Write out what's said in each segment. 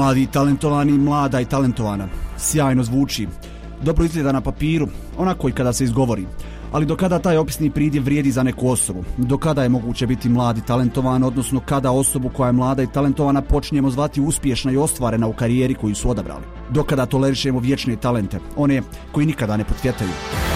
Mladi i talentovani, mlada i talentovana. Sjajno zvuči. Dobro izgleda na papiru, onako i kada se izgovori. Ali do kada taj opisni pridjev vrijedi za neku osobu? Do kada je moguće biti mlad i talentovan, odnosno kada osobu koja je mlada i talentovana počinjemo zvati uspješna i ostvarena u karijeri koju su odabrali? Do kada tolerišemo vječne talente, one koji nikada ne potvjetaju?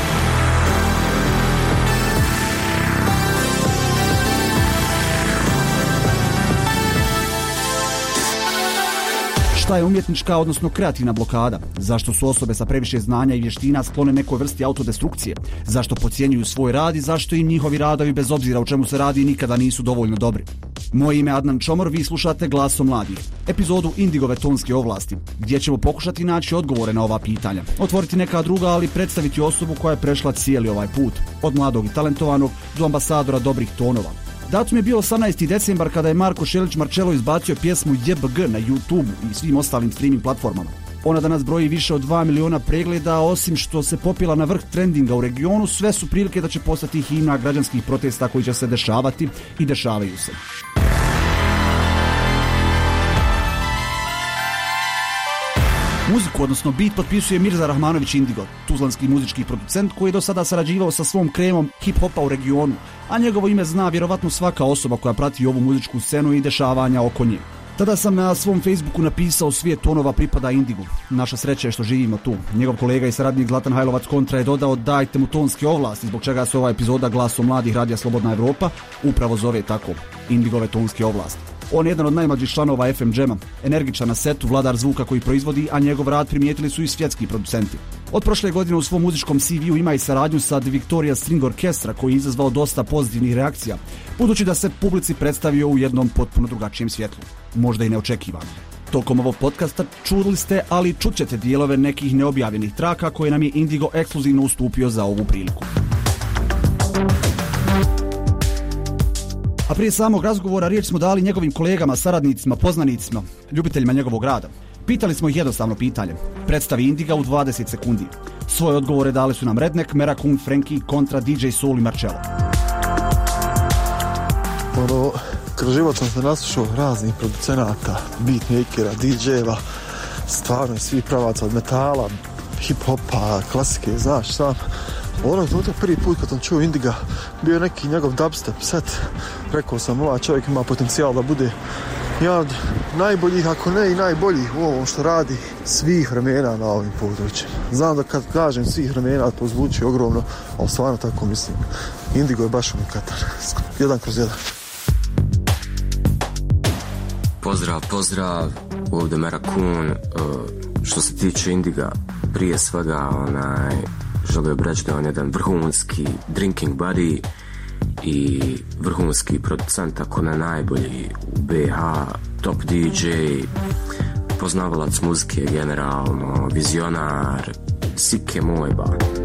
Šta je umjetnička, odnosno kreativna blokada? Zašto su osobe sa previše znanja i vještina sklone nekoj vrsti autodestrukcije? Zašto podcjenjuju svoj rad i zašto im njihovi radovi, bez obzira o čemu se radi, nikada nisu dovoljno dobri? Moje ime je Adnan Čomor, vi slušate Glasom mladih, epizodu Indigove tonske ovlasti, gdje ćemo pokušati naći odgovore na ova pitanja, otvoriti neka druga, ali predstaviti osobu koja je prešla cijeli ovaj put, od mladog i talentovanog do ambasadora dobrih tonova. Datum je bio 18. decembar kada je Marko Šelić Marcello izbacio pjesmu JBG na YouTube i svim ostalim streaming platformama. Ona danas broji više od 2 miliona pregleda, osim što se popila na vrh trendinga u regionu, sve su prilike da će postati himna građanskih protesta koji će se dešavati i dešavaju se. Muziku, odnosno beat, potpisuje Mirza Rahmanović Indigo, tuzlanski muzički producent koji je do sada sarađivao sa svom kremom hip-hopa u regionu, a njegovo ime zna vjerovatno svaka osoba koja prati ovu muzičku scenu i dešavanja oko nje. Tada sam na svom Facebooku napisao svijet tonova pripada Indigu. Naša sreća je što živimo tu. Njegov kolega i saradnik Zlatan Hajlovac Kontra je dodao dajte mu tonske ovlasti, zbog čega se ova epizoda Glasom mladih Radija Slobodna Evropa upravo zove tako, Indigove tonske ovlasti. On je jedan od najmlađih članova FM Jama, energičan na setu, vladar zvuka koji proizvodi, a njegov rad primijetili su i svjetski producenti. Od prošle godine u svom muzičkom CV-u ima i saradnju sa The Victoria String Orchestra koji je izazvao dosta pozitivnih reakcija, budući da se publici predstavio u jednom potpuno drugačijem svjetlu, možda i neočekivano. Tokom ovog podcasta čuli ste, ali čućete dijelove nekih neobjavljenih traka koje nam je Indigo ekskluzivno ustupio za ovu priliku. A prije samog razgovora riječ smo dali njegovim kolegama, saradnicima, poznanicima, ljubiteljima njegovog rada. Pitali smo ih jednostavno pitanje. Predstavi Indiga u 20 sekundi. Svoje odgovore dali su nam Redneck, Merakun, Frankie, Kontra, DJ Soul i Marcello. Kroz život sam se naslušao raznih producenata, beatmakera, DJ-eva, stvarno svi pravaca od metala, hip-hopa, klasike, znaš sam. Ono je prvi put kad sam čuo Indiga, bio je neki njegov dubstep set. Rekao sam, ovaj čovjek ima potencijal da bude jedan od najboljih, ako ne i najboljih u ovom što radi svih vremena na ovim područjima. Znam da kad kažem svih vremena to zvuči ogromno, ali stvarno tako mislim. Indigo je baš unikatan, 1/1. Pozdrav, ovdje Merakun. Što se tiče Indiga, prije svega želio bih reći da on je jedan vrhunski drinking buddy i vrhunski producent, ako ne najbolji u BH, top DJ, poznavalac muzike generalno, vizionar, sike moj ba.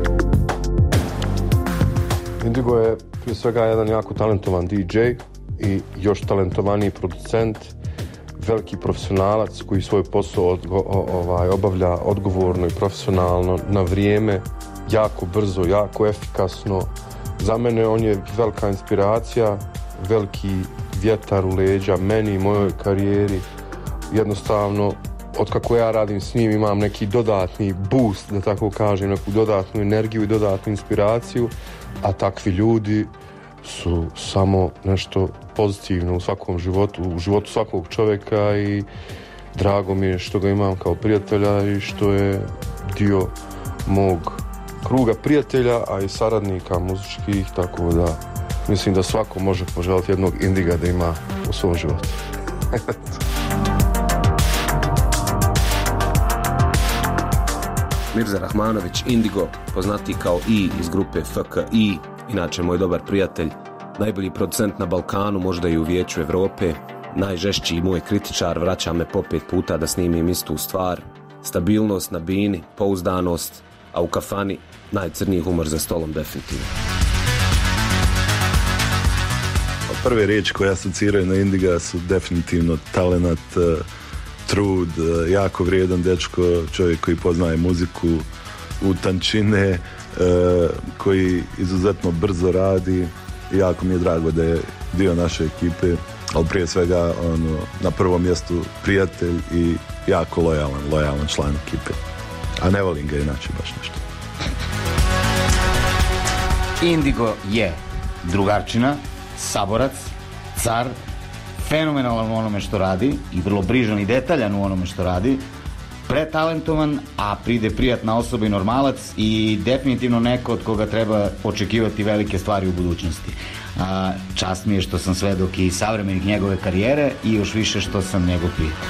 Indigo je prije svega jedan jako talentovan DJ i još talentovaniji producent, veliki profesionalac koji svoj posao obavlja odgovorno i profesionalno, na vrijeme, jako brzo, jako efikasno. Za mene on je velika inspiracija, veliki vjetar u leđa meni i mojoj karijeri. Jednostavno, otkako ja radim s njim imam neki dodatni boost, da tako kažem, neku dodatnu energiju i dodatnu inspiraciju, a takvi ljudi su samo nešto pozitivno u svakom životu, u životu svakog čovjeka i drago mi je što ga imam kao prijatelja i što je dio mog kruga prijatelja, a i saradnika muzičkih, tako da mislim da svako može poželjeti jednog Indiga da ima u svom životu. Mirza Rahmanović Indigo, poznati kao I iz grupe FKI, inače moj dobar prijatelj, najbolji producent na Balkanu, možda i u Vijeću Evrope, najžešći moj kritičar, vraća me po 5 puta da snimim istu stvar, stabilnost na bini, pouzdanost, a u kafani najcrniji humor za stolom definitivno. Prve riječi koje asociraju na Indiga su definitivno talenat, trud, jako vrijedan dečko, čovjek koji poznaje muziku u tančine, koji izuzetno brzo radi. Jako mi je drago da je dio naše ekipe, ali prije svega na prvom mjestu prijatelj i jako lojalan član ekipe. A ne volim ga inače baš nešto. Indigo je drugarčina, saborac, car, fenomenalan u onome što radi i vrlo brižan i detaljan u onome što radi, pretalentovan, a pride prijatna osoba i normalac i definitivno neko od koga treba očekivati velike stvari u budućnosti. Čast mi je što sam svedok i savremenik njegove karijere i još više što sam njegov prijatelj.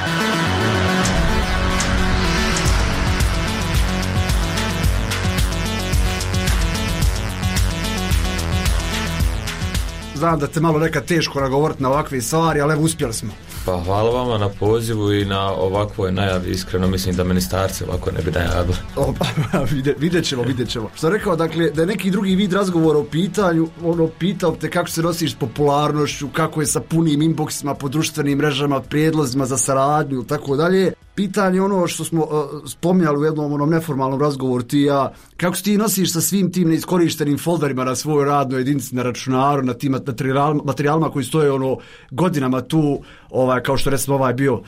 Znam da te malo nekad teško nagovoriti na ovakve stvari, ali evo uspjeli smo. Pa hvala vama na pozivu i na ovakvoj najavi, iskreno mislim da ministarci ovako ne bi najavili. Vidjet ćemo. Što rekao, dakle, da je neki drugi vid razgovora o pitanju, pitao te kako se nosiš s popularnošću, kako je sa punim inboxima po društvenim mrežama, prijedlozima za saradnju i tako dalje. Pitanje ono što smo spominjali u jednom neformalnom razgovoru ti i ja, kako se ti nosiš sa svim tim neiskorištenim folderima na svojoj radnoj jedinici, na računaru, na tim materijalima koji stoje godinama tu, kao što recimo bio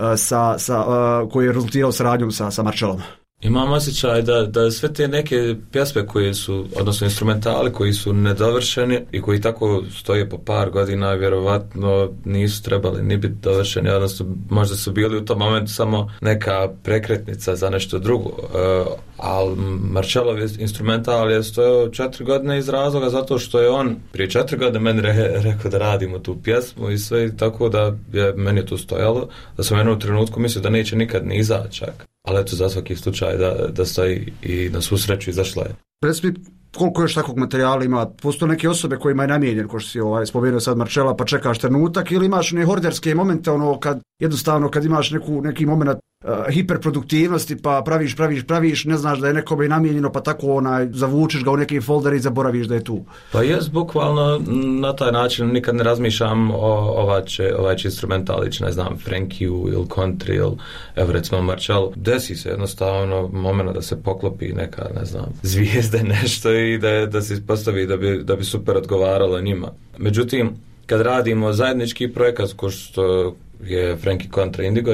koji je rezultirao saradnjom sa Marcelom. Imam osjećaj da sve te neke pjesme koje su, odnosno instrumentali koji su nedovršeni i koji tako stoje po par godina, vjerovatno nisu trebali ni biti dovršeni, odnosno možda su bili u tom momentu samo neka prekretnica za nešto drugo. Ali Marcelov instrumental je stojao 4 godine iz razloga zato što je on prije 4 godine meni rekao da radimo tu pjesmu i sve, tako da je meni to stojalo, da sam u jednom trenutku mislio da neće nikad ni izaći čak. Ali eto, za svaki slučaj da stoji i na svu sreću izašla je. Reci mi, koliko još takvog materijala ima? Postoje neke osobe kojima je namijenjen, ko što si spomenuo sad Marcela, pa čekaš trenutak, ili imaš ne horderske momente, kad imaš neki moment hiperproduktivnosti, pa praviš, ne znaš da je nekome namijenjeno, pa tako zavučeš ga u neki folder i zaboraviš da je tu. Pa jes, bukvalno na taj način nikad ne razmišljam ovaj će instrumental ići, ne znam, Frankiju ili country ili evo recimo Marcel. Desi se jednostavno moment da se poklopi neka, ne znam, zvijezde nešto i da se ispostavi da bi super odgovaralo njima. Međutim, kad radimo zajednički projekat ko što je Frankie kontra Indigo,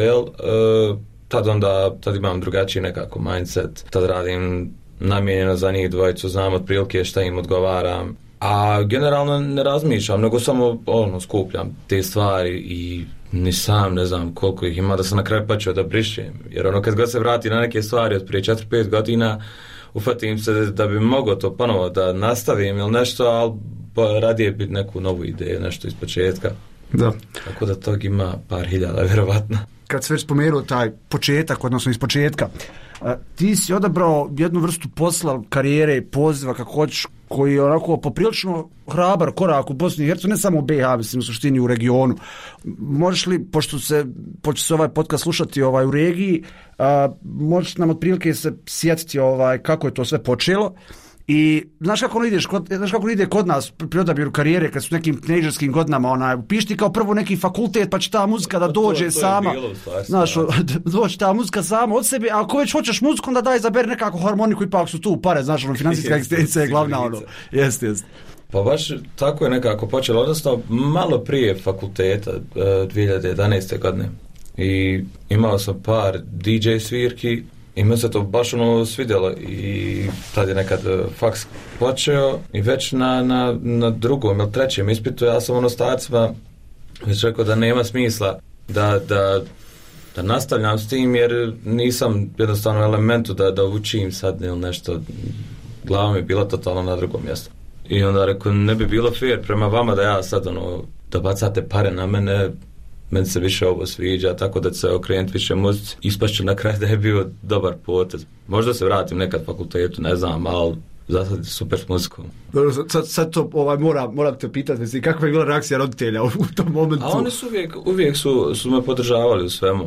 tad imam drugačiji nekako mindset, tad radim namijenjeno za njih dvojicu, znam otprilike šta im odgovaram, a generalno ne razmišljam, nego samo skupljam te stvari i ni sam ne znam koliko ih ima da sam na kraju počeo da brišem, jer kad god se vrati na neke stvari od prije 4-5 godina ufatim se da bi mogao to ponovo da nastavim ili nešto, ali radije biti neku novu ideju, nešto iz početka. Da. Tako da tog ima par hiljada, vjerovatno. Kad se već spomenuo taj početak, odnosno iz početka, ti si odabrao jednu vrstu posla, karijere, poziva, kako hoćeš, koji je onako poprilično hrabar korak u Bosni i Hercegovini, ne samo u BiH, mislim u suštini u regionu. Možeš li, pošto se ovaj podcast slušati u regiji, možeš nam otprilike se sjetiti kako je to sve počelo. I znaš kako ide kod nas pri odabiru karijere kad su nekim teenagerskim godinama, upišti kao prvo neki fakultet pa će ta muzika da dođe sama. Znaš, doći ta muzika sama od sebe, a ako već hoćeš muziku, onda daj izaberi nekako harmoniku, ipak su tu pare, znaš, financijska egzistencija je glavna, Jeste. Pa baš tako je nekako počelo, odnosno malo prije fakulteta, 2011. godine. I imao sam par DJ svirki, i me se to baš svidjelo i tad je nekad faks počeo i već na drugom ili trećem ispitu ja sam ostacima već rekao da nema smisla da nastavljam s tim jer nisam jednostavno u elementu da učim sad ili nešto, glava mi je bila totalno na drugom mjestu. I onda rekao ne bi bilo fair prema vama da ja sad da bacate pare na meni se više ovo sviđa, tako da se okrenuti više muzici. Ispašću na kraju da je bio dobar potez. Možda se vratim nekad fakultetu, ne znam, ali za sad super s muzikom. Sad to moram te pitati, kakva je bila reakcija roditelja u tom momentu? A oni su uvijek su me podržavali u svemu,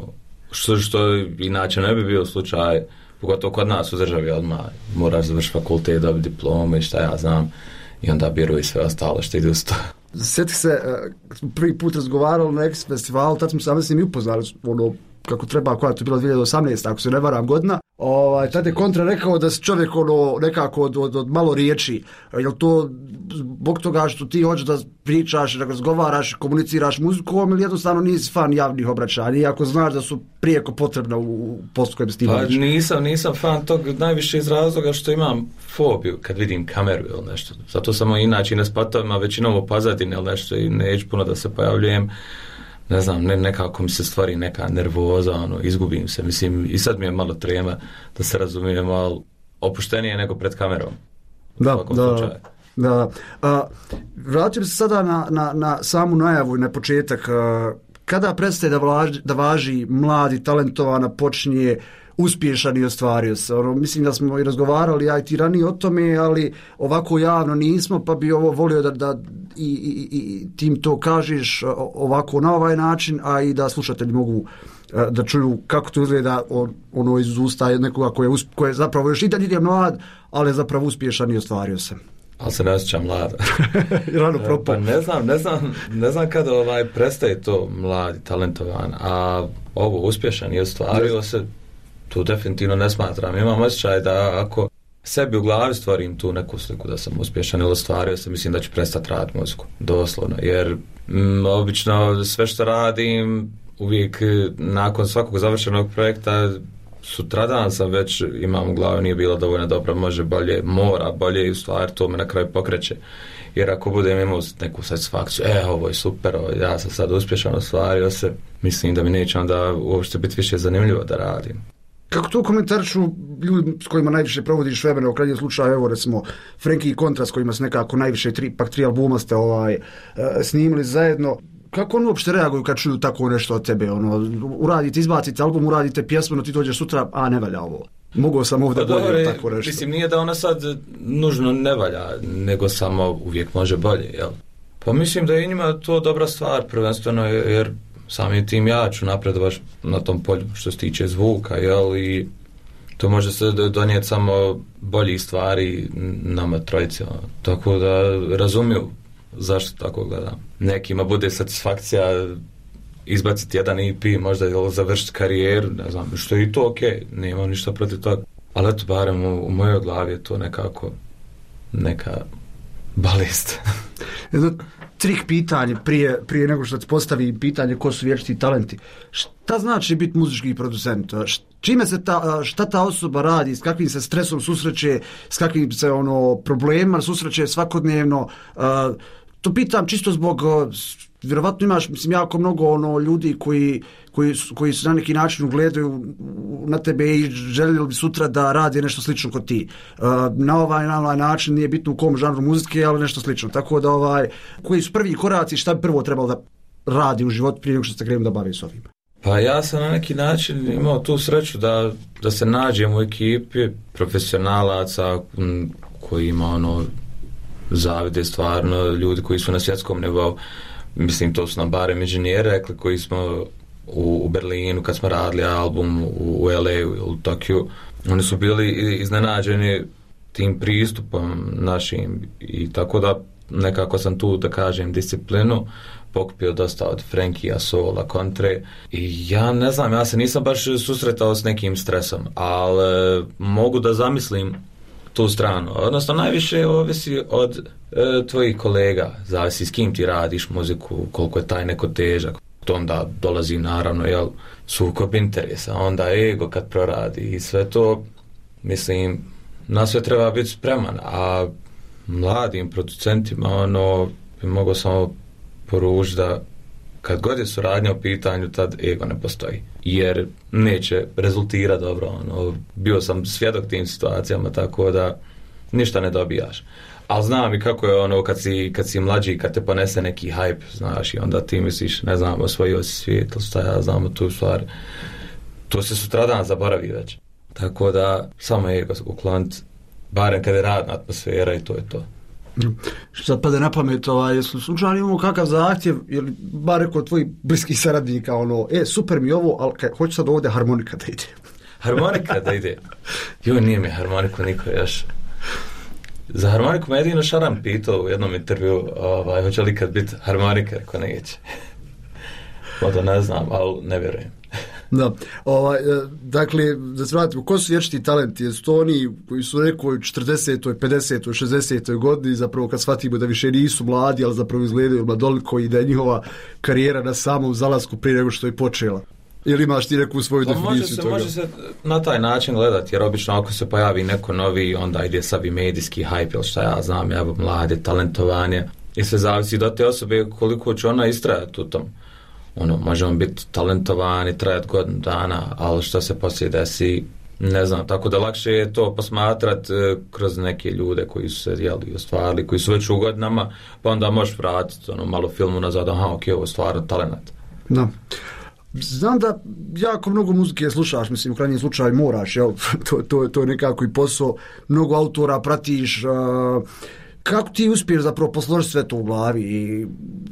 što inače ne bi bio slučaj, pogotovo kod nas u državi odmah moraš završiti fakultet, dobiti diplome i šta ja znam, i onda biru i sve ostalo što ide uz to. Sjeti se, prvi put razgovarali na X festivalu, tad smo se i upoznali kako treba, koja je to bila 2018, ako se ne varam godina. Tad je Kontra rekao da si čovjek nekako od malo riječi. Jel to zbog toga što ti hoćeš da pričaš, da razgovaraš, komuniciraš muzikom ili jednostavno nisi fan javnih obraćanja, iako znaš da su prijeko potrebna u poslu kojem ti baviš? Nisam fan tog najviše iz razloga što imam fobiju kad vidim kameru ili nešto. Zato sam inače na spatovima većinom u pozadini ili nešto i neću puno da se pojavljujem. Ne znam, nekako mi se stvari neka nervoza, izgubim se. Mislim, i sad mi je malo trema da se razumijemo, ali opuštenije nego pred kamerom. Da. Vraćam se sada na samu najavu i na početak. Kada prestaje da važi mladi, talentovana, počinje uspješan i ostvario se? Mislim da smo i razgovarali ja i ti ranije o tome, ali ovako javno nismo, pa bi ovo volio da i tim to kažeš ovako na ovaj način, a i da slušatelji mogu da čuju kako to izgleda iz usta nekoga koji je zapravo još i dalje ide mlad, ali je zapravo uspješan i ostvario se. Ali se ne osjećam mlada. Rano propao. Pa ne znam kada prestaje to mladi, talentovan, a ovo uspješan i ostvario se, tu definitivno ne smatram. Imam osjećaj da ako sebi u glavi stvorim tu neku sliku da sam uspješan ili ostvario se, mislim da ću prestati raditi muziku, doslovno, jer obično sve što radim uvijek nakon svakog završenog projekta sutradan sam već imam u glavi nije bilo dovoljno dobro, može bolje, mora bolje i u stvari to me na kraju pokreće. Jer ako budem imao neku satisfakciju, ovo je super, ja sam sad uspješan, ostvario se, mislim da mi neće onda uopšte biti više zanimljivo da radim. Kako to komentarišu ljudi s kojima najviše provodiš vremena, u krajnjem slučaju, evo recimo Frenkie i Kontra s kojima se nekako najviše tri albuma ste snimili zajedno. Kako oni uopšte reaguju kad čuju tako nešto od tebe? Uradite, izbacite album, uradite pjesmu, no ti dođeš sutra, a ne valja ovo. Mogao sam ovdje bolje, tako nešto. Mislim, nije da ona sad nužno ne valja, nego samo uvijek može bolje, jel? Pa mislim da je njima to dobra stvar, prvenstveno, jer samim tim ja ću napredovati na tom polju što se tiče zvuka, jel? I to može se donijeti samo boljih stvari nama trojice, tako da razumiju zašto tako gledam. Nekima bude satisfakcija izbaciti jedan EP, možda završiti karijeru, ne znam, što je i to okej, nemam ništa protiv toga. Ali eto, barem u mojoj glavi je to nekako neka balist. Jedno trik pitanje prije nego što se postavi pitanje ko su vječiti talenti. Šta znači biti muzički producent? Čime se šta ta osoba radi, s kakvim se stresom susreće, s kakvim se problemima susreće svakodnevno? To pitam čisto zbog, vjerovatno imaš, mislim, jako mnogo ljudi koji se na neki način ugledaju na tebe i željeli bi sutra da radi nešto slično kod ti. Na ovaj način nije bitno u kom žanru muzike, ali nešto slično. Tako da koji su prvi koraci, šta bi prvo trebalo da radi u životu prije nego što se krenem da bavi s ovim? Pa ja sam na neki način imao tu sreću da se nađem u ekipi profesionalaca koji ima zavide stvarno, ljudi koji su na svjetskom nivou, mislim to su nam barem inženjeri rekli, koji smo u Berlinu kad smo radili album, u LA, u Tokiju, oni su bili iznenađeni tim pristupom našim i tako da nekako sam tu, da kažem, disciplinu pokupio dosta od Frenkija, Sola, Kontre i ja ne znam, ja se nisam baš susretao s nekim stresom, ali mogu da zamislim tu stranu. Odnosno, najviše ovisi od tvojih kolega, zavisi s kim ti radiš muziku, koliko je taj neko težak. To onda dolazi naravno sukob interesa, onda ego kad proradi i sve to, mislim, na sve treba biti spreman, a mladim producentima bi mogo samo poručiti da kad god je suradnja u pitanju, tad ego ne postoji. Jer neće rezultirati dobro. Bio sam svjedok tim situacijama, tako da ništa ne dobijaš. Ali znam i kako je kad si mlađi, kad te ponese neki hype, znaš, i onda ti misliš, ne znam, osvojio si svijet, ili šta ja znam tu stvar. To se sutradan zaboravi već. Tako da samo ego ukloniti, barem kad je radna atmosfera i to je to. Što sad pade na pamet, jesu slučajno imamo kakav zahtjev, ili bar rekao tvojih bliskih saradnika, super mi ovo, ali hoću sad ovdje harmonika da ide. Harmonika da ide? Nije mi harmoniku niko još. Za harmoniku me jedino Šaran pitao u jednom intervju, hoće li kad biti harmonika, rekao neće. Možda ne znam, ali ne vjerujem. Da, dakle, da se vratimo, ko su vječiti talenti? Jesu to oni koji su u nekoj 40. 50. 60. godini, zapravo kad shvatimo da više nisu mladi, ali zapravo izgledaju mladoliko i da je njihova karijera na samom zalasku prije nego što je počela? Ili imaš ti neku svoju definiciju toga? Može se na taj način gledati, jer obično ako se pojavi neko novi, onda ide savi medijski hype, ili šta ja znam, mlade, talentovanje. I sve zavisi do te osobe koliko će ona istrajati u tom. Možemo biti talentovani, trajati godinu dana, ali što se poslije desi, ne znam, tako da lakše je to posmatrati kroz neke ljude koji su se ostvarili, koji su već u godinama, pa onda možeš vratiti malo filmu nazad, ovo je stvarno talent. Da. Znam da jako mnogo muzike slušaš, mislim, u krajnjem slučaju moraš, jel? To je nekako i posao, mnogo autora pratiš. Kako ti uspiješ zapravo posložiti sve to u glavi i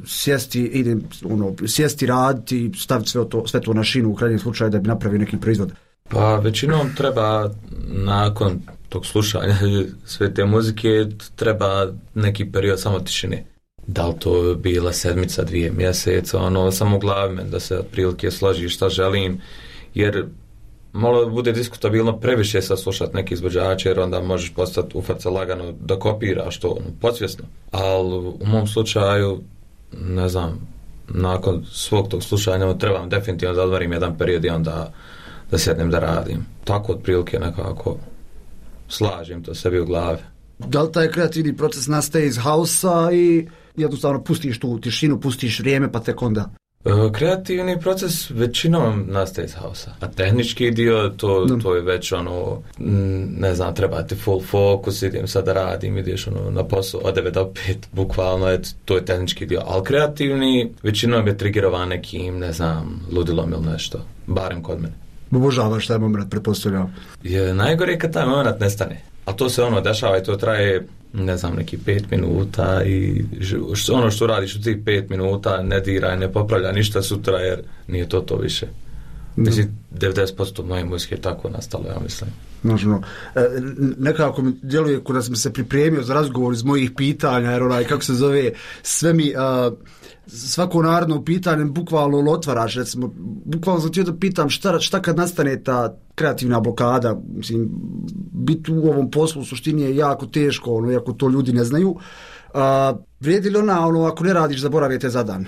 sjesti raditi i staviti sve to na šinu u krajnjem slučaju da bi napravio neki proizvod? Pa većinom treba nakon tog slušanja sve te muzike treba neki period samo tišine. Da li to bila sedmica, 2 mjeseca, samo u glavi da se otprilike složi šta želim, jer malo bude diskutabilno previše sad slušati neki izvođače, jer onda možeš postati ufat se lagano da kopiraš to podsvjesno. Ali u mom slučaju, ne znam, nakon svog tog slušanja trebam definitivno da odmorim jedan period i onda da sjednem da radim. Tako otprilike nekako slažem to sebi u glavi. Da li taj kreativni proces nastaje iz hausa i jednostavno pustiš tu tišinu, pustiš vrijeme pa tek onda? Kreativni proces većinom nastaje iz hausa, a tehnički dio to je već ne znam, treba ti full focus, idem sad da radim, ideš na posao od 9 do 5, bukvalno to je tehnički dio, ali kreativni većinom je triggerovan nekim, ne znam, ludilom ili nešto, barem kod mene. Obožavaš taj moment, pretpostavljam. Najgore je kad taj moment nestane, a to se dešava i to traje, ne znam, neki 5 minuta i što radiš u tih 5 minuta ne diraj, ne popravlja ništa sutra jer nije to više. Mislim, 90% moje muzike je tako nastalo, ja mislim. Možno. Nekako mi djeluje kada sam se pripremio za razgovor iz mojih pitanja, jer kako se zove, sve mi svako naredno pitanje bukvalno otvaraš, recimo, bukvalno sam htio da pitam šta kad nastane ta kreativna blokada, mislim, biti u ovom poslu u suštini je jako teško, iako to ljudi ne znaju. Vrijedi li ona, ako ne radiš, zaboravite za dan?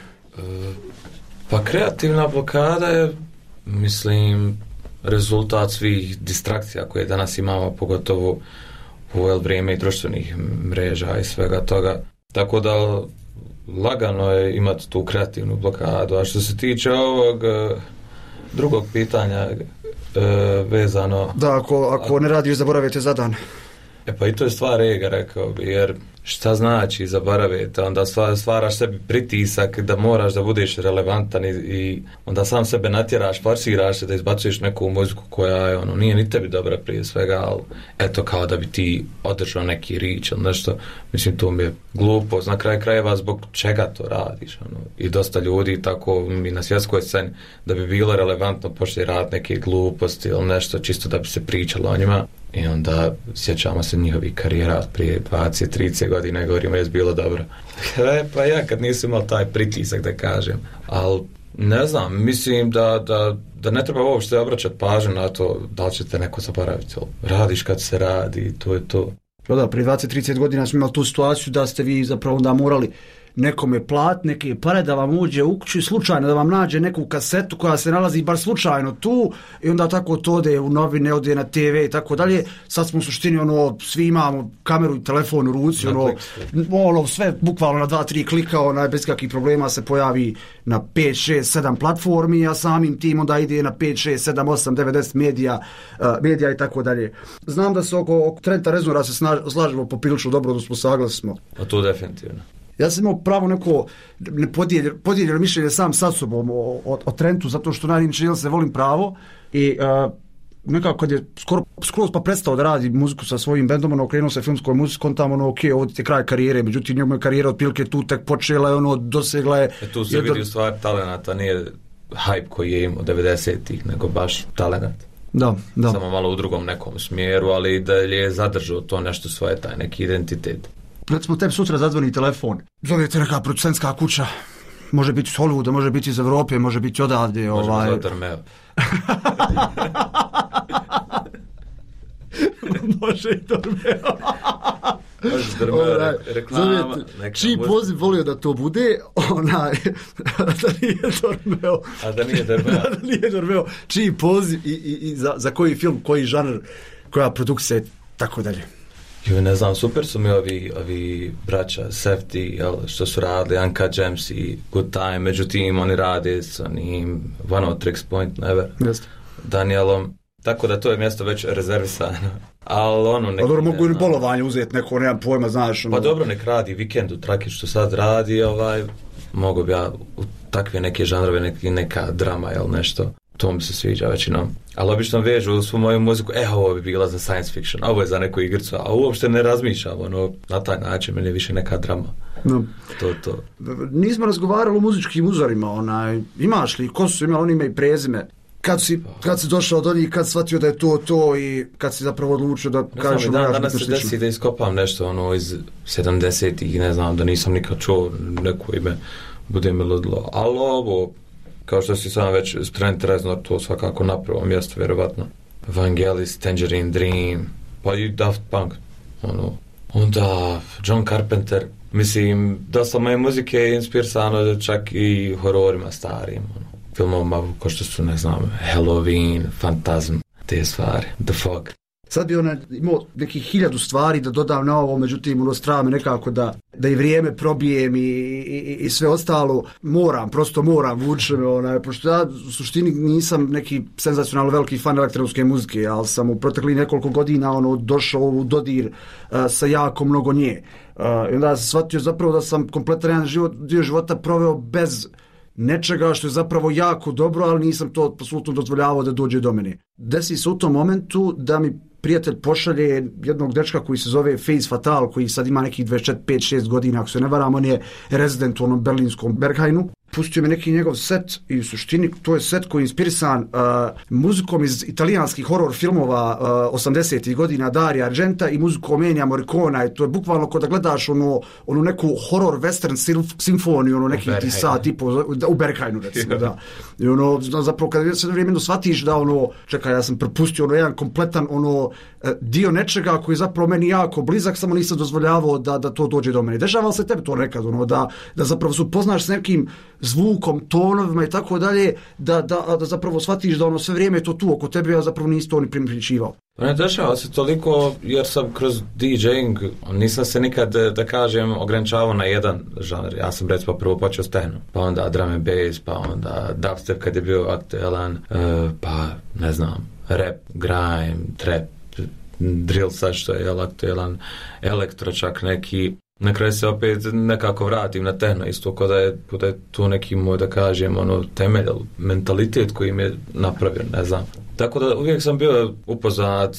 Pa kreativna blokada je, mislim, rezultat svih distrakcija koje danas imamo, pogotovo u vrijeme i društvenih mreža i svega toga. Tako da lagano je imati tu kreativnu blokadu. A što se tiče ovog drugog pitanja vezano... Da, ako ne radiš, zaboravite za dan. Pa i to je stvar ega, rekao bi, jer šta znači zaboraviti, onda stvaraš sebi pritisak da moraš da budeš relevantan i onda sam sebe natjeraš, forsiraš se da izbacuješ neku muziku koja je, nije ni tebi dobra prije svega, ali eto kao da bi ti održao neki rič ili nešto, mislim to mi je glupo, na kraju krajeva zbog čega to radiš, i dosta ljudi tako i na svjetskoj sceni da bi bilo relevantno početi raditi neke gluposti ili nešto čisto da bi se pričalo o njima. I onda sjećamo se njihovih karijera prije 20-30 godina i govorimo je bilo dobro. Pa ja kad nisam imao taj pritisak da kažem, ali ne znam, mislim da ne treba uopšte obraćati pažnju na to da li ćete neko zaboraviti. Radiš kad se radi i to je to. Da, prije 20-30 godina smo imali tu situaciju da ste vi zapravo da morali nekome platiti neke pare da vam uđe u kuću i slučajno da vam nađe neku kasetu koja se nalazi bar slučajno tu i onda tako to ode u novine, ode na TV i tako dalje. Sad smo u suštini svi imamo kameru i telefon u ruci, sve bukvalno na 2-3 klika, bez kakvih problema se pojavi na 5, 6, 7 platformi, a samim tim onda ide na 5, 6, 7, 8, 9, 10 medija i tako dalje. Znam da se oko Trenta Reznora se slažemo poprilično dobro, da smo saglasni smo. A to definitivno. Ja sam imao pravo neko podijeljeno mišljenje sam sa sobom o Trentu, zato što najniče se volim pravo i nekako kad je skoro pa prestao da radi muziku sa svojim bendom, okrenuo se filmskoj muzikom, tamo ok, ovo ti je kraj karijere, međutim njegova karijera otprilike tu tek počela je, dosegla je... Tu se vidi u stvari talenata, nije hype koji je imao 90-ih, nego baš talenat. Da. Samo malo u drugom nekom smjeru, ali da je zadržao to nešto svoje, taj neki identitet. Recimo, tebi sutra zadzvoni telefon. Zovete neka producentska kuća. Može biti iz Hollywooda, može biti iz Evrope, može biti odavde. Može i Dormeo. Možeš Dormeo reklama. Čiji poziv volio da to bude, da nije Dormeo. A da nije Dormeo. Da nije Dormeo. Čiji poziv i za koji film, koji žanr, koja produkcija i tako dalje. Jo, ne znam, super su mi ovi braća Safety, što su radili, Uncut Gems i Good Time, međutim oni rade s onim One of Tricks Point Never, Danielom, tako da to je mjesto već rezervisano. Ali ono... Pa dobro, mogu i bolovanje uzeti, neko, nemam pojma, znaš. Pa dobro, nek radi Vikend u Traki što sad radi, mogu bi ja u takve neke žanrove, neka drama ili nešto. To mi se sviđa većinom. Ali obično vežu svu moju muziku, ovo bi bila za science fiction, ovo je za neku igricu, a uopšte ne razmišljam, na taj način, meni je više neka drama. No. To. Nismo razgovarali o muzičkim uzorima, imaš li, ko su imali, oni imaju prezime? Kad si došao do njih, kad shvatio da je to i kad si zapravo odlučio da kažeš... Danas se desi da iskopam nešto iz 70-ih, ne znam, da nisam nikad čuo neko ime, bude mi ludilo, ali ovo... Kao što si sam već Trent Reznor, to svakako na prvom mjestu, vjerovatno. Vangelis, Tangerine Dream, pa i Daft Punk. Onda John Carpenter. Mislim, dosta moje muzike je inspirisano čak i hororima starim. Filmovima kao što su, ne znam, Halloween, Phantasm, te stvari, The Fog. Sad bi imao nekih 1000 stvari da dodam na ovo, međutim, strava me nekako da i vrijeme probijem i sve ostalo. Prosto moram, vuče me, pošto ja u suštini nisam neki senzacionalno veliki fan elektronske muzike, ali sam u proteklih nekoliko godina došao u dodir sa jako mnogo nje. I onda sam shvatio zapravo da sam kompletan jedan dio života proveo bez nečega što je zapravo jako dobro, ali nisam to apsolutno dozvoljavao da dođe do mene. Desi se u tom momentu da mi prijatelj pošalje jednog dečka koji se zove Phase Fatal, koji sad ima nekih 25-6 godina, ako se ne varam, on je rezident u onom berlinskom Berghainu. Pustio mi neki njegov set i u suštini to je set koji je inspirisan muzikom iz italijanskih horror filmova 80-ih godina Dario Argenta i muzikom Ennija Morricona, i to je bukvalno kao da gledaš onu neku horror western simfoniju, neki ti sat tipo u Berghainu, recimo, da. I zapravo kada se vrijeme shvatiš da čekaj, ja sam propustio jedan kompletan dio nečega koji je zapravo meni jako blizak, samo nisam dozvoljavao da to dođe do mene. Dešava se tebi to nekad, da zapravo se upoznaš s nekim zvukom, tonovima i tako dalje, da zapravo shvatiš da sve vrijeme je to tu oko tebe, ja zapravo nisi to ni primjećivao. Ne dešava se toliko jer sam kroz DJing, nisam se nikad, da kažem, ograničavao na jedan žanr. Ja sam recimo prvo počeo s techno, pa onda drum and bass, pa onda dubstep kad je bio aktualan, pa ne znam, rap, grime, trap, drill sad što je aktualan, elektro čak neki. Na kraju se opet nekako vratim na techno, isto kao da je tu neki moj, da kažem, temelj, mentalitet koji mi je napravio, ne znam. Tako da uvijek sam bio upoznat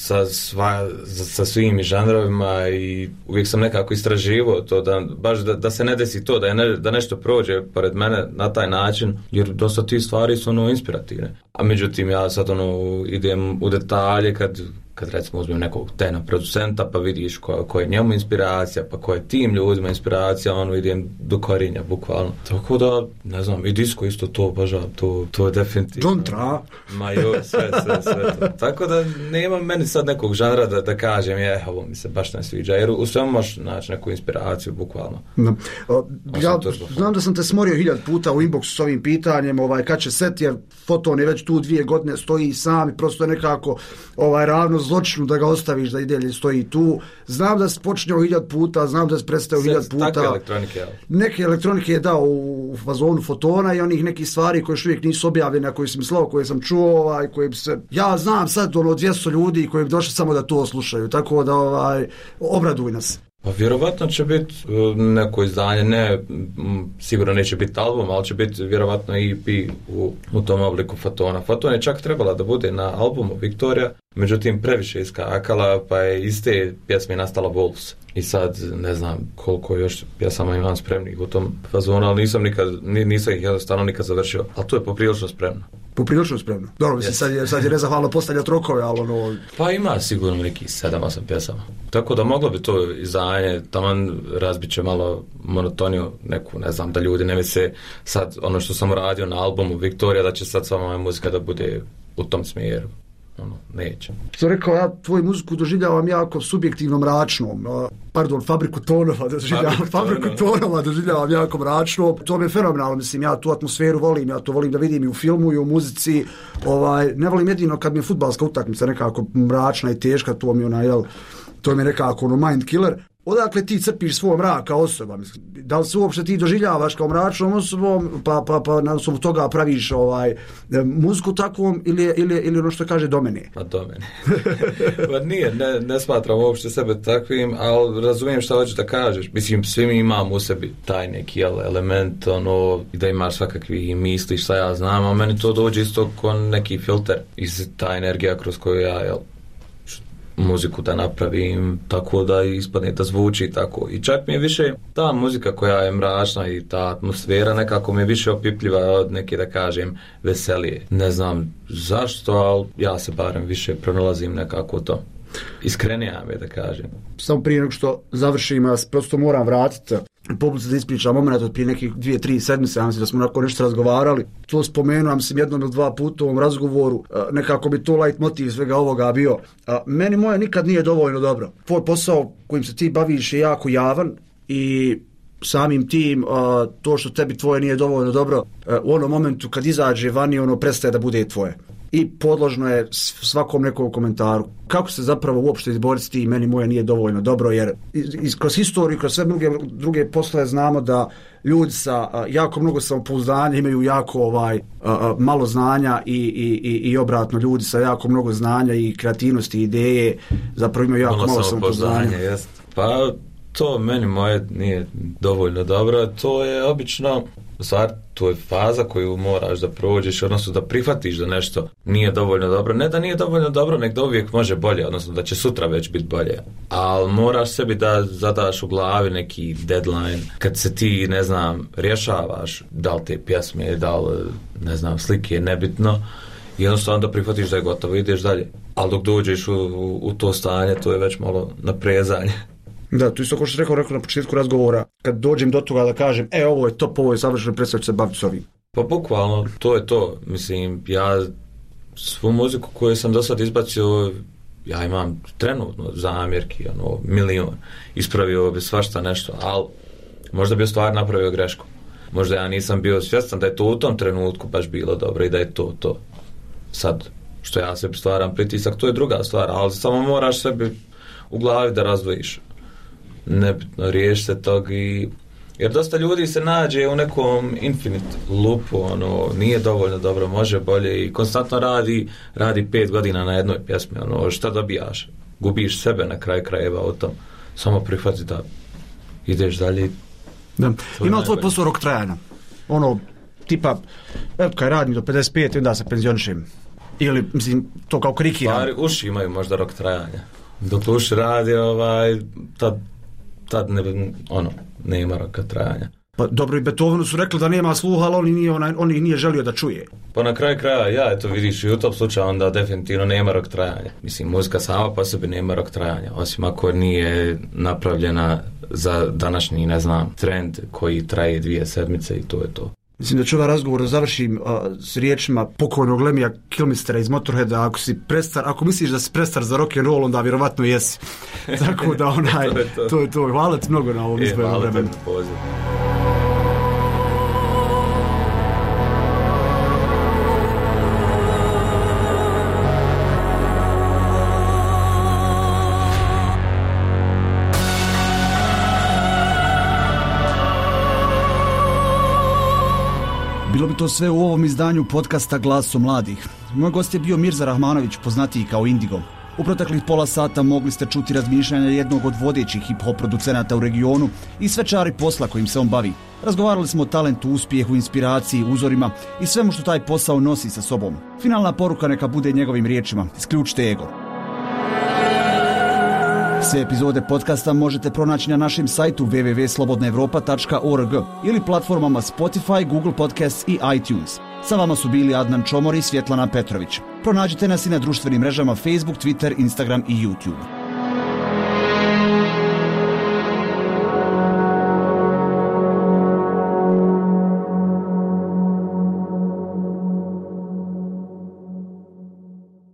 sa svim žanrovima i uvijek sam nekako istraživao to, da se ne desi to, da nešto prođe pored mene na taj način, jer dosta tih stvari su inspirativne. A međutim, ja sad idem u detalje kad recimo uzmem nekog techno producenta, pa vidiš koja je njemu inspiracija, pa koja je tim ljudima inspiracija, idem do korinja, bukvalno. Tako da, ne znam, i disco isto to obožavam, to je definitivno. Don't try. Ma jo, sve to. Tako da nema meni sad nekog žanra da kažem, ovo mi se baš ne sviđa, jer u svemu možeš naći neku inspiraciju, bukvalno. No. Ja znam da sam te smorio 1000 puta u inboxu s ovim pitanjem, kad će set, jer Foton je već tu 2 godine, stoji sam i prosto je nekako ravno zločinu da ga ostaviš da i dalje stoji tu. Znam da si počinjao 1000 puta, znam da si predstavio 1000 puta. Takve elektronike, ja. Neke elektronike je dao u fazonu Fotona i onih nekih stvari koje još uvijek nisu objavljene, koje sam mislao, koje sam čuo, koje bi se... Ja znam sad 200 ljudi koji bi došli samo da to slušaju, tako da obraduj nas. Pa vjerovatno će biti neko izdanje, sigurno neće biti album, ali će biti vjerovatno EP u tom obliku Fotona. Foton je čak trebala da bude na albumu Victoria, međutim previše iskakala, pa je iz te pjesme nastala Wolves. I sad ne znam koliko još pjesama imam spremnih u tom fazonu, ali nisam ih jednostavno nikad završio, ali to je poprilično spremno. Poprilično spremno. Dobro, yes. sad je nezahvalno postavljati rokove, ali Pa ima sigurno nekih 7-8 pjesama. Tako da moglo bi to izdanje, taman razbit će malo monotoniju neku, ne znam, da ljudi ne misle sad što sam radio na albumu Victoria, da će sad sva moja muzika da bude u tom smjeru. Neće. Što rekao, ja tvoju muziku doživljavam jako subjektivno mračnom. Fabriku tonova doživljavam jako mračno. To mi je fenomenalno, mislim, ja tu atmosferu volim, ja to volim da vidim i u filmu i u muzici. Ne volim jedino kad mi je fudbalska utakmica nekako mračna i teška, to mi je nekako mind killer. Odakle ti crpiš svoj mrak kao osoba? Mislim, da li se uopšte ti doživljavaš kao mračnom osobom, pa na osnovu toga praviš muziku takvom ili ono što kaže do mene? Pa do mene. Pa nije, ne smatram uopšte sebe takvim, ali razumijem šta hoćeš da kažeš. Mislim, svi mi imamo u sebi taj neki element, da imaš svakakvi misli, šta ja znam, a meni to dođe isto kao neki filter iz ta energija kroz koju ja, muziku da napravim tako da ispadne da zvuči tako. I čak mi je više ta muzika koja je mračna i ta atmosfera nekako mi je više opipljiva od neke, da kažem, veselije. Ne znam zašto, ali ja se barem više pronalazim nekako to. Iskrenija me, da kažem. Samo prije nego što završim, ja prosto moram vratiti publici da ispričam moment od prije nekih 2-3 sedmice, ja mislim da smo onako nešto razgovarali. To spomenuo sam jednom ili dva puta u ovom razgovoru, nekako bi to light motiv svega ovoga bio. Meni moje nikad nije dovoljno dobro. Tvoj posao kojim se ti baviš je jako javan i samim tim to što tebi tvoje nije dovoljno dobro, u onom momentu kad izađe vani, ono prestaje da bude tvoje. I podložno je svakom nekom komentaru. Kako se zapravo uopšte izboriti s tim, meni moje nije dovoljno dobro, jer kroz historiju, kroz sve druge poslove znamo da ljudi sa jako mnogo samopouzdanja imaju jako malo znanja i obratno, ljudi sa jako mnogo znanja i kreativnosti i ideje zapravo imaju jako malo samopouzdanja. Pa to meni moje nije dovoljno dobro, to je obično stvar, to je faza koju moraš da prođeš, odnosno da prihvatiš da nešto nije dovoljno dobro. Ne da nije dovoljno dobro, nek da uvijek može bolje, odnosno da će sutra već biti bolje. Ali moraš sebi da zadaš u glavi neki deadline, kad se ti, ne znam, rješavaš da li te pjesme, da li, ne znam, slike, nebitno, jednostavno da prihvatiš da je gotovo, ideš dalje. Ali dok dođeš u to stanje, to je već malo naprezanje. Da, tu isto kao što rekao na početku razgovora, kad dođem do toga da kažem, ovo je top, ovo je savršeno, predstavljaju se baviti s ovim. Pa bukvalno, to je to. Mislim, ja svu muziku koju sam do sad izbacio, ja imam trenutno zamjerki, milion. Ispravio bi svašta nešto, ali možda bi u stvari napravio grešku. Možda ja nisam bio svjestan da je to u tom trenutku baš bilo dobro i da je to. Sad, što ja sebi stvaram pritisak, to je druga stvar, ali samo moraš sebi u glavi da razdvojiš. Nebitno, riješi se tog jer dosta ljudi se nađe u nekom infinite loopu, nije dovoljno dobro, može bolje i konstantno radi 5 godina na jednoj pjesmi, šta dobijaš? Gubiš sebe na kraju krajeva o tom. Samo prihvati da ideš dalje. Da. Ima li tvoj posao rok trajanja? Tipa, kaj radim do 55 i onda se penzionišem. Ili, mislim, to kao krikiram. Stvari, uši imaju možda rok trajanja. Dok uši radi, tad nema roka trajanja. Pa dobro, i Beethovenu su rekli da nema sluha, ali on ih nije želio da čuje. Pa na kraju kraja, eto vidiš i u tom slučaju onda definitivno nema rok trajanja. Mislim, muzika sama po sebi nema rok trajanja, osim ako nije napravljena za današnji, ne znam, trend koji traje 2 sedmice i to je to. Mislim da ću ovaj razgovor završim s riječima pokojnog Lemmija Kilmistera iz Motorheada, ako misliš da si prestar za rock and roll, onda vjerovatno jesi. Tako da to je to. Hvala ti mnogo na ovom izbojenom vremenu. Bilo bi to sve u ovom izdanju podcasta Glasom mladih. Moj gost je bio Mirza Rahmanović, poznatiji kao Indigo. U proteklih pola sata mogli ste čuti razmišljanja jednog od vodećih hip-hop producenata u regionu i svečari posla kojim se on bavi. Razgovarali smo o talentu, uspjehu, inspiraciji, uzorima i svemu što taj posao nosi sa sobom. Finalna poruka neka bude njegovim riječima: isključite ego. Sve epizode podcasta možete pronaći na našem sajtu www.slobodnaevropa.org ili platformama Spotify, Google Podcasts i iTunes. Sa vama su bili Adnan Čomor i Svjetlana Petrović. Pronađite nas i na društvenim mrežama Facebook, Twitter, Instagram i YouTube.